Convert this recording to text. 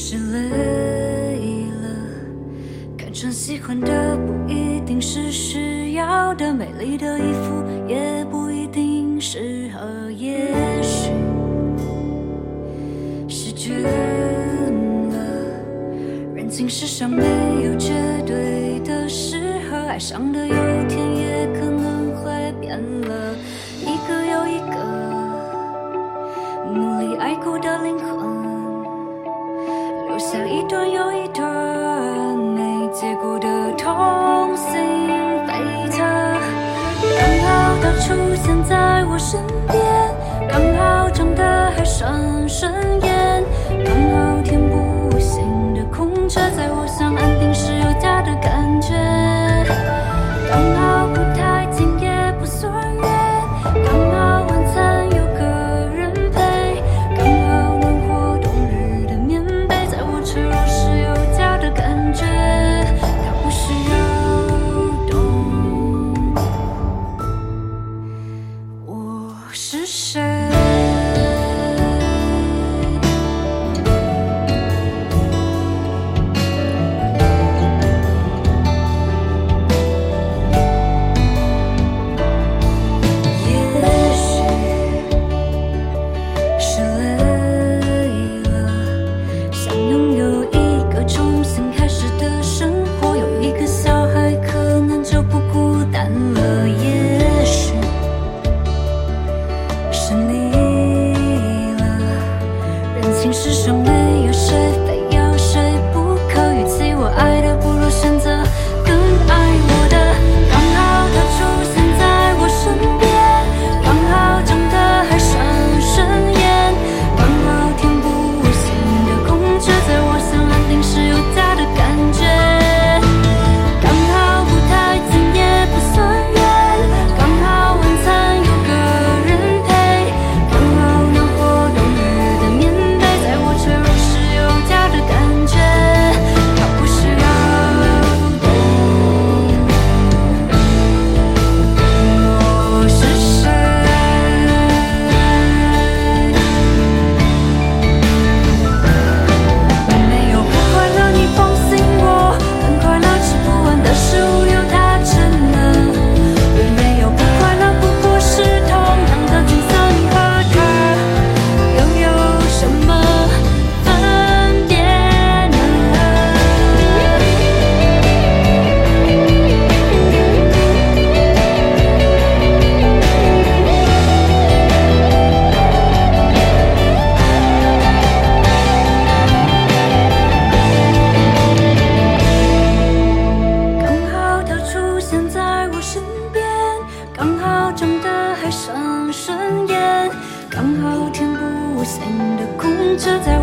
是累了，看穿喜欢的不一定是需要的，美丽的衣服也不一定适合，也许是倦了，人情世上没有绝对的适合，爱上的有天也可能会变了，一个又一个努力爱过的灵魂，留下一段又一段没结果的痛心悱恻。刚好他出现在我身边，刚好长得还算顺眼，刚好填补心的空缺，在我想安定时有家的感觉，刚好不太近也不算远，刚好晚餐有个人陪，刚好暖和冬日的棉被，在我脆弱时有家的感觉，他不需要懂我是谁。世上没有谁非要谁不可，与其我爱的，不如选择更爱我的。刚好他出现在我身边，刚好长得还算顺眼，刚好填补我心的空缺，在我想安定时有家的感觉，刚好不太近也不算远，刚好晚餐有个人陪，刚好暖和冬日的棉被，在我脆弱时有家的感觉，他不需要懂我是谁。我没有不快乐，你放心我，很快乐，吃不完的食物有他撑了。我没有不快乐，不过是同样的景色，你和他又有什么分别呢？刚好他出现在我身边，刚好长得还算顺眼，刚好填补我心的空缺，在